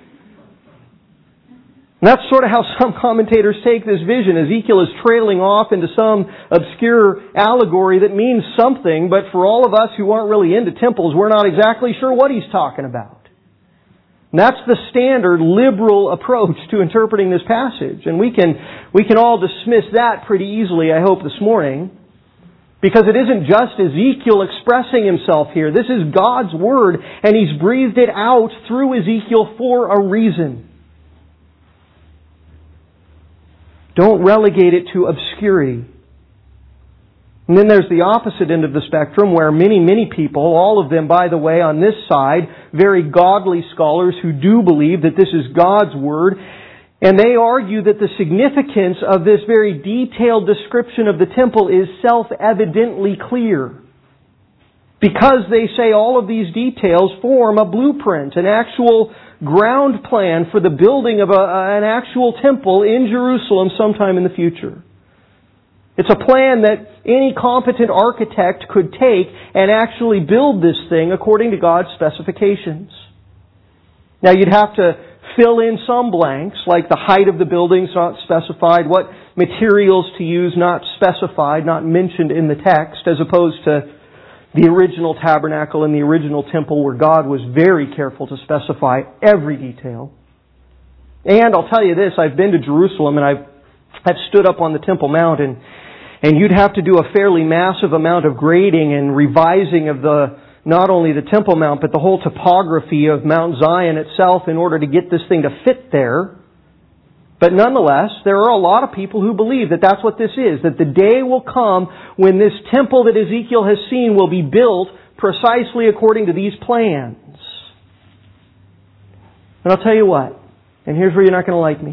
And that's sort of how some commentators take this vision. Ezekiel is trailing off into some obscure allegory that means something, but for all of us who aren't really into temples, we're not exactly sure what he's talking about. And that's the standard liberal approach to interpreting this passage. And we can all dismiss that pretty easily, I hope, this morning. Because it isn't just Ezekiel expressing himself here. This is God's Word, and He's breathed it out through Ezekiel for a reason. Don't relegate it to obscurity. And then there's the opposite end of the spectrum where many people, all of them, by the way, on this side, very godly scholars who do believe that this is God's Word, And they argue that the significance of this very detailed description of the temple is self-evidently clear. Because they say all of these details form a blueprint, an actual ground plan for the building of an actual temple in Jerusalem sometime in the future. It's a plan that any competent architect could take and actually build this thing according to God's specifications. Now you'd have to fill in some blanks, like the height of the building's not specified, what materials to use not specified, not mentioned in the text, as opposed to the original tabernacle and the original temple where God was very careful to specify every detail. And I'll tell you this, I've been to Jerusalem and I've stood up on the Temple Mount and you'd have to do a fairly massive amount of grading and revising of not only the Temple Mount, but the whole topography of Mount Zion itself in order to get this thing to fit there. But nonetheless, there are a lot of people who believe that that's what this is, that the day will come when this temple that Ezekiel has seen will be built precisely according to these plans. And I'll tell you what, and here's where you're not going to like me.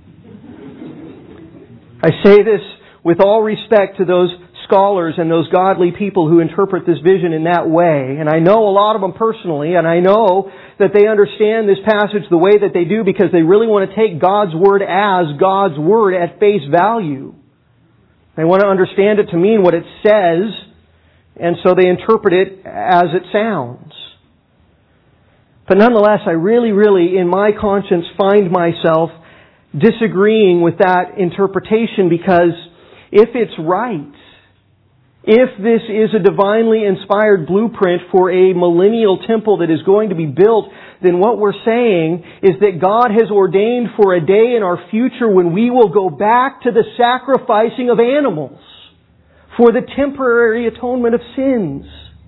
I say this with all respect to those scholars and those godly people who interpret this vision in that way. And I know a lot of them personally, and I know that they understand this passage the way that they do because they really want to take God's Word as God's Word at face value. They want to understand it to mean what it says, and so they interpret it as it sounds. But nonetheless, I really, in my conscience, find myself disagreeing with that interpretation because if it's right, if this is a divinely inspired blueprint for a millennial temple that is going to be built, then what we're saying is that God has ordained for a day in our future when we will go back to the sacrificing of animals for the temporary atonement of sins.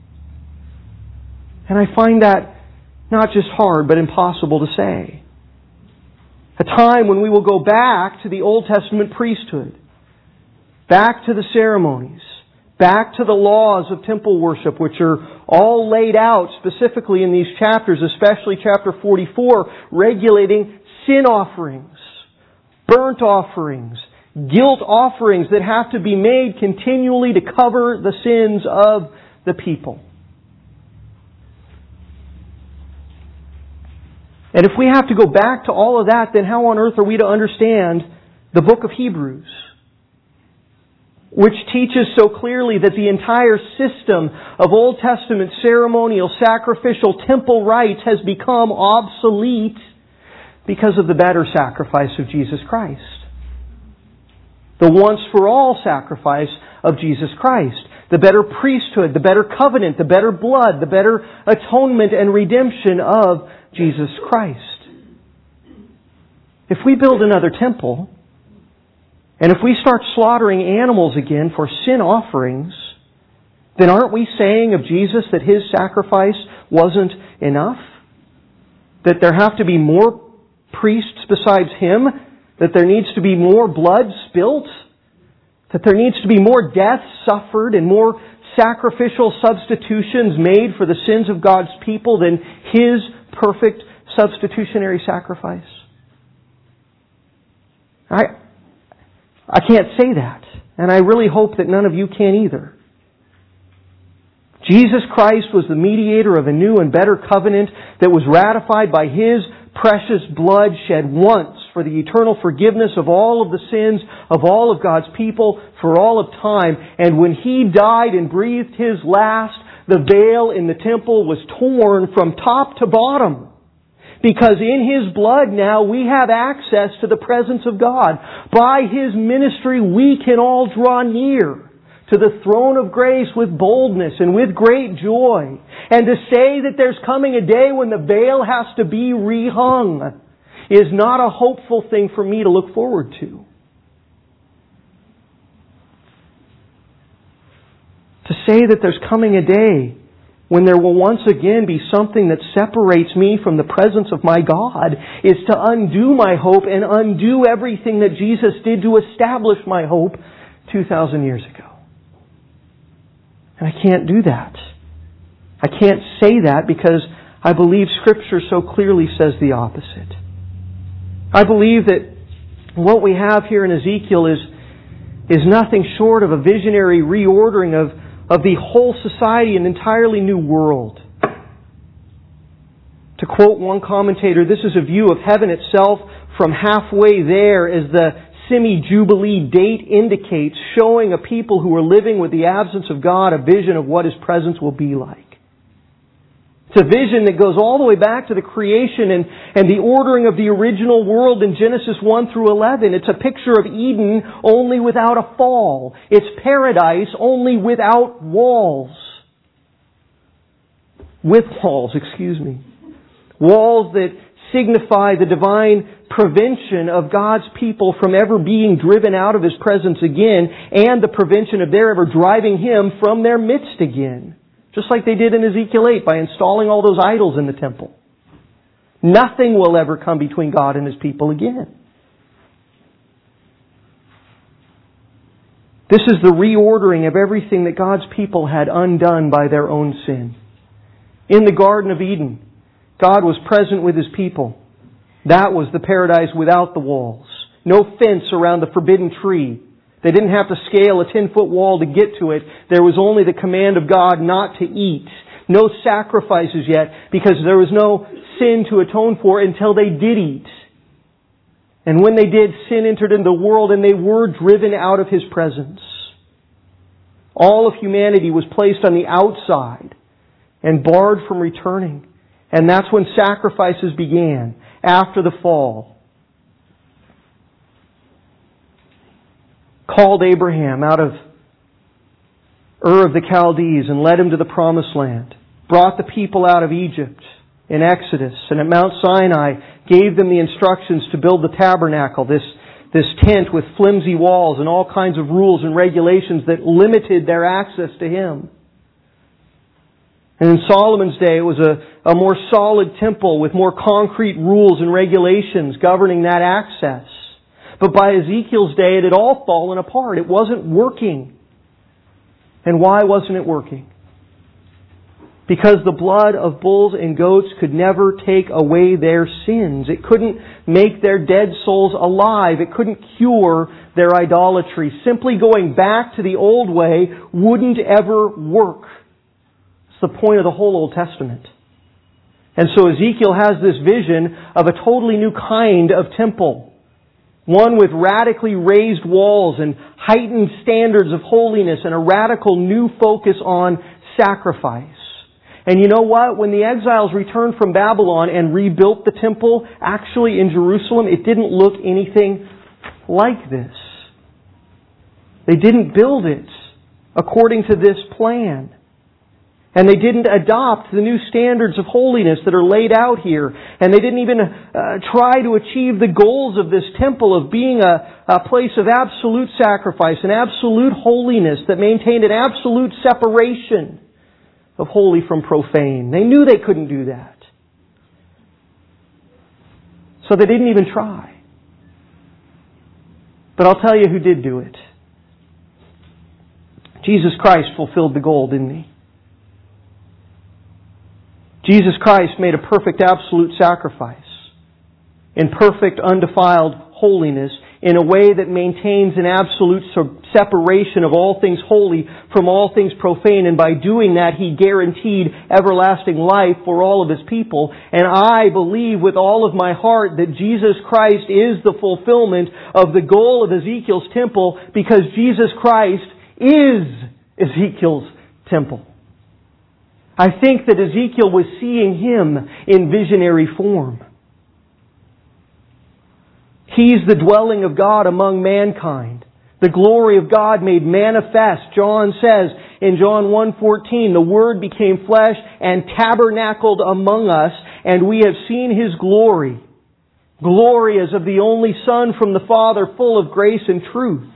And I find that not just hard, but impossible to say. A time when we will go back to the Old Testament priesthood, back to the ceremonies, back to the laws of temple worship, which are all laid out specifically in these chapters, especially chapter 44, regulating sin offerings, burnt offerings, guilt offerings that have to be made continually to cover the sins of the people. And if we have to go back to all of that, then how on earth are we to understand the book of Hebrews, which teaches so clearly that the entire system of Old Testament ceremonial, sacrificial, temple rites has become obsolete because of the better sacrifice of Jesus Christ. The once-for-all sacrifice of Jesus Christ. The better priesthood, the better covenant, the better blood, the better atonement and redemption of Jesus Christ. If we build another temple, and if we start slaughtering animals again for sin offerings, then aren't we saying of Jesus that His sacrifice wasn't enough? That there have to be more priests besides Him? That there needs to be more blood spilt? That there needs to be more death suffered and more sacrificial substitutions made for the sins of God's people than His perfect substitutionary sacrifice? I can't say that, and I really hope that none of you can either. Jesus Christ was the mediator of a new and better covenant that was ratified by His precious blood shed once for the eternal forgiveness of all of the sins of all of God's people for all of time. And when He died and breathed His last, the veil in the temple was torn from top to bottom. Because in His blood now we have access to the presence of God. By His ministry we can all draw near to the throne of grace with boldness and with great joy. And to say that there's coming a day when the veil has to be rehung is not a hopeful thing for me to look forward to. To say that there's coming a day when there will once again be something that separates me from the presence of my God is to undo my hope and undo everything that Jesus did to establish my hope 2,000 years ago. And I can't do that. I can't say that because I believe Scripture so clearly says the opposite. I believe that What we have here in Ezekiel is nothing short of a visionary reordering of the whole society, an entirely new world. To quote one commentator, this is a view of heaven itself from halfway there, as the semi-jubilee date indicates, showing a people who are living with the absence of God a vision of what His presence will be like. It's a vision that goes all the way back to the creation and the ordering of the original world in Genesis 1 through 11. It's a picture of Eden only without a fall. It's paradise only without walls. With walls, Walls that signify the divine prevention of God's people from ever being driven out of His presence again, and the prevention of their ever driving Him from their midst again. Just like they did in Ezekiel 8 by installing all those idols in the temple. Nothing will ever come between God and His people again. This is the reordering of everything that God's people had undone by their own sin. In the Garden of Eden, God was present with His people. That was the paradise without the walls. No fence around the forbidden tree. They didn't have to scale a 10-foot wall to get to it. There was only the command of God not to eat. No sacrifices yet, because there was no sin to atone for until they did eat. And when they did, sin entered into the world and they were driven out of His presence. All of humanity was placed on the outside and barred from returning. And that's when sacrifices began, after the fall. Called Abraham out of Ur of the Chaldees and led him to the Promised Land. Brought the people out of Egypt in Exodus, and at Mount Sinai gave them the instructions to build the tabernacle, this tent with flimsy walls and all kinds of rules and regulations that limited their access to Him. And in Solomon's day, it was a more solid temple with more concrete rules and regulations governing that access. But by Ezekiel's day, it had all fallen apart. It wasn't working. And why wasn't it working? Because the blood of bulls and goats could never take away their sins. It couldn't make their dead souls alive. It couldn't cure their idolatry. Simply going back to the old way wouldn't ever work. It's the point of the whole Old Testament. And so Ezekiel has this vision of a totally new kind of temple. One with radically raised walls and heightened standards of holiness and a radical new focus on sacrifice. And you know what? When the exiles returned from Babylon and rebuilt the temple, actually in Jerusalem, it didn't look anything like this. They didn't build it according to this plan. And they didn't adopt the new standards of holiness that are laid out here. And they didn't even try to achieve the goals of this temple of being a place of absolute sacrifice and absolute holiness that maintained an absolute separation of holy from profane. They knew they couldn't do that. So they didn't even try. But I'll tell you who did do it. Jesus Christ fulfilled the goal, didn't He? Jesus Christ made a perfect absolute sacrifice in perfect undefiled holiness in a way that maintains an absolute separation of all things holy from all things profane. And by doing that, He guaranteed everlasting life for all of His people. And I believe with all of my heart that Jesus Christ is the fulfillment of the goal of Ezekiel's temple, because Jesus Christ is Ezekiel's temple. I think that Ezekiel was seeing Him in visionary form. He's the dwelling of God among mankind. The glory of God made manifest. John says in John 1:14, the Word became flesh and tabernacled among us, and we have seen His glory. Glory as of the only Son from the Father, full of grace and truth.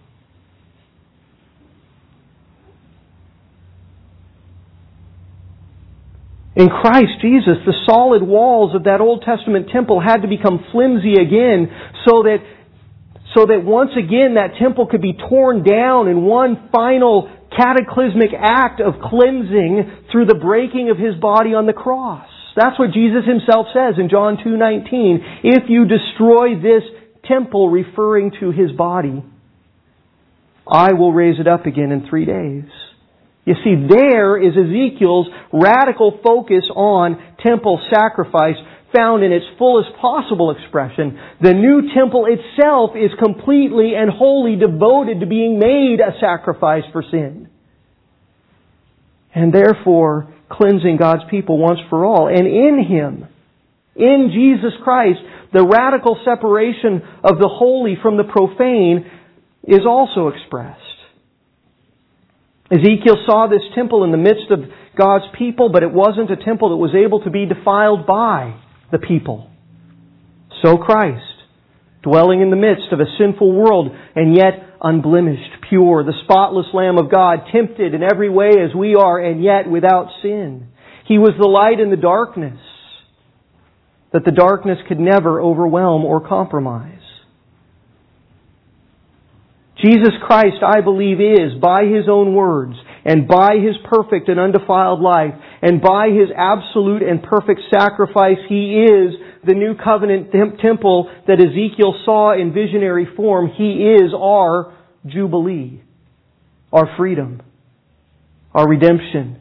In Christ Jesus, the solid walls of that Old Testament temple had to become flimsy again so that once again that temple could be torn down in one final cataclysmic act of cleansing through the breaking of His body on the cross. That's what Jesus Himself says in John 2:19. If you destroy this temple referring to His body, I will raise it up again in 3 days. You see, there is Ezekiel's radical focus on temple sacrifice found in its fullest possible expression. The new temple itself is completely and wholly devoted to being made a sacrifice for sin, and therefore cleansing God's people once for all. And in Him, in Jesus Christ, the radical separation of the holy from the profane is also expressed. Ezekiel saw this temple in the midst of God's people, but it wasn't a temple that was able to be defiled by the people. So Christ, dwelling in the midst of a sinful world, and yet unblemished, pure, the spotless Lamb of God, tempted in every way as we are, and yet without sin. He was the light in the darkness that the darkness could never overwhelm or compromise. Jesus Christ, I believe, is, by His own words, and by His perfect and undefiled life, and by His absolute and perfect sacrifice, He is the new covenant temple that Ezekiel saw in visionary form. He is our Jubilee, our freedom, our redemption.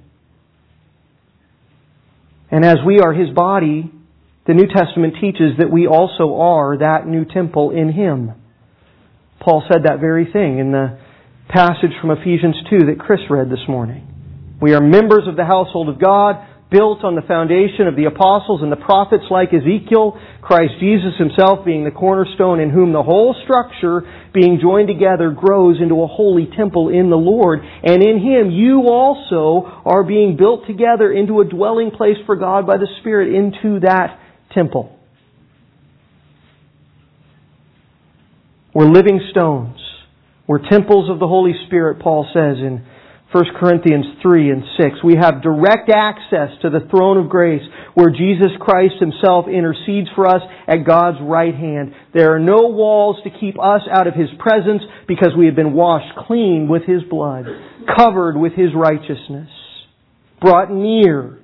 And as we are His body, the New Testament teaches that we also are that new temple in Him. Paul said that very thing in the passage from Ephesians 2 that Chris read this morning. We are members of the household of God, built on the foundation of the apostles and the prophets like Ezekiel, Christ Jesus Himself being the cornerstone, in whom the whole structure, being joined together, grows into a holy temple in the Lord. And in Him you also are being built together into a dwelling place for God by the Spirit, into that temple. We're living stones. We're temples of the Holy Spirit, Paul says in 1 Corinthians 3 and 6. We have direct access to the throne of grace where Jesus Christ Himself intercedes for us at God's right hand. There are no walls to keep us out of His presence because we have been washed clean with His blood, covered with His righteousness, brought near.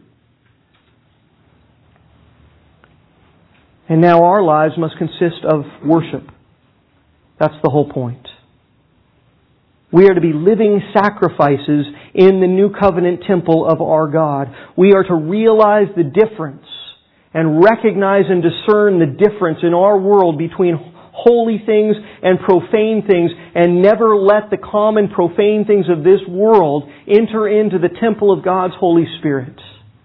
And now our lives must consist of worship. That's the whole point. We are to be living sacrifices in the new covenant temple of our God. We are to realize the difference and recognize and discern the difference in our world between holy things and profane things, and never let the common profane things of this world enter into the temple of God's Holy Spirit.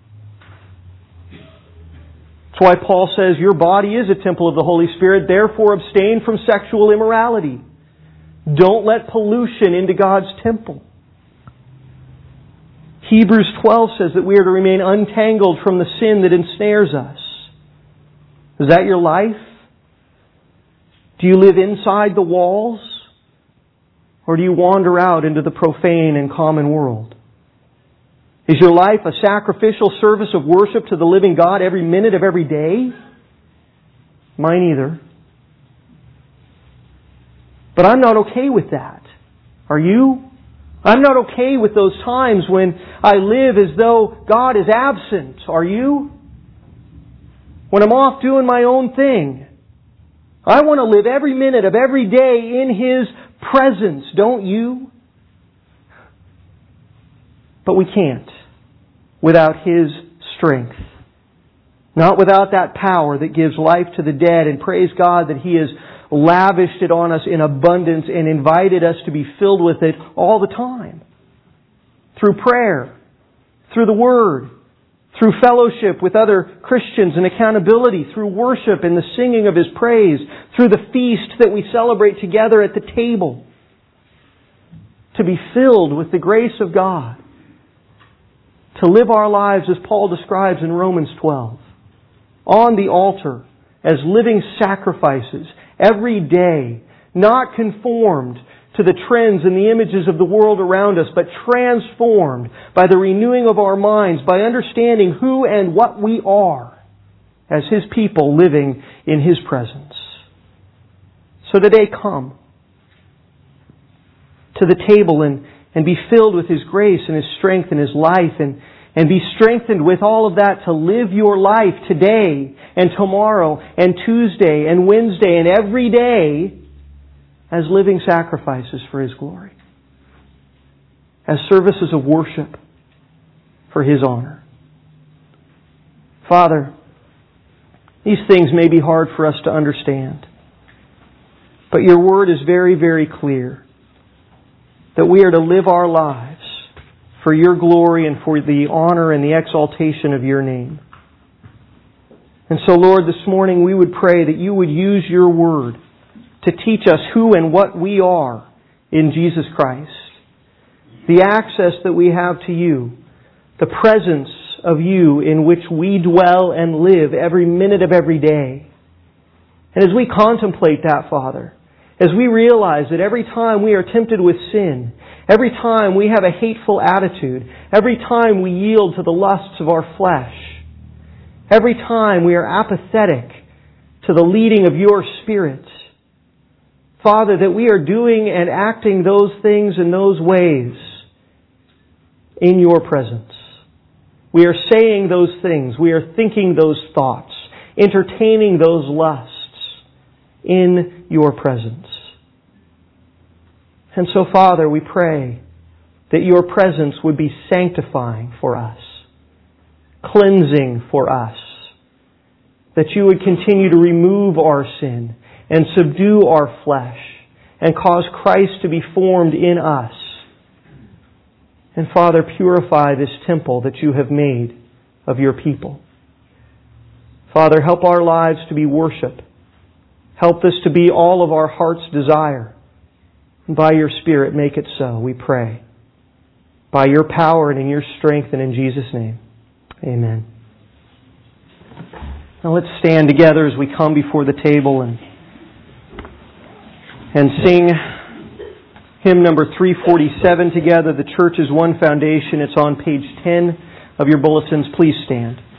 That's why Paul says your body is a temple of the Holy Spirit, therefore abstain from sexual immorality. Don't let pollution into God's temple. Hebrews 12 says that we are to remain untangled from the sin that ensnares us. Is that your life? Do you live inside the walls? Or do you wander out into the profane and common world? Is your life a sacrificial service of worship to the living God every minute of every day? Mine either. But I'm not okay with that. Are you? I'm not okay with those times when I live as though God is absent. Are you? When I'm off doing my own thing. I want to live every minute of every day in His presence, don't you? But we can't without His strength. Not without that power that gives life to the dead, and praise God that He has lavished it on us in abundance and invited us to be filled with it all the time. Through prayer, through the Word, through fellowship with other Christians and accountability, through worship and the singing of His praise, through the feast that we celebrate together at the table. To be filled with the grace of God. To live our lives as Paul describes in Romans 12. On the altar as living sacrifices every day, not conformed to the trends and the images of the world around us, but transformed by the renewing of our minds, by understanding who and what we are as His people living in His presence. So today come to the table and be filled with His grace and His strength and His life, and and be strengthened with all of that to live your life today and tomorrow and Tuesday and Wednesday and every day as living sacrifices for His glory, as services of worship for His honor. Father, these things may be hard for us to understand, but Your Word is very, very clear that we are to live our lives for Your glory and for the honor and the exaltation of Your name. And so, Lord, this morning we would pray that You would use Your Word to teach us who and what we are in Jesus Christ. The access that we have to You, the presence of You in which we dwell and live every minute of every day. And as we contemplate that, Father, as we realize that every time we are tempted with sin, every time we have a hateful attitude, every time we yield to the lusts of our flesh, every time we are apathetic to the leading of Your Spirit, Father, that we are doing and acting those things in those ways in Your presence. We are saying those things, we are thinking those thoughts, entertaining those lusts in Your presence. And so, Father, we pray that Your presence would be sanctifying for us, cleansing for us, that You would continue to remove our sin and subdue our flesh and cause Christ to be formed in us. And Father, purify this temple that You have made of Your people. Father, help our lives to be worship. Help this to be all of our heart's desire. And by Your Spirit, make it so, we pray. By Your power and in Your strength and in Jesus' name. Amen. Now let's stand together as we come before the table and sing hymn number 347 together. The Church is One Foundation. It's on page 10 of your bulletins. Please stand.